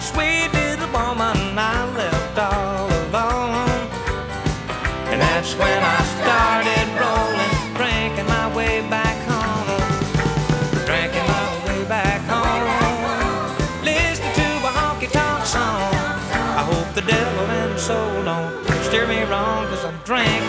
sweet little woman I left all alone. And that's when I started rolling, drinking my way back home, drinking my way back home, listening to a honky-tonk song. I hope the devil and soul don't steer me wrong, 'cause I'm drinking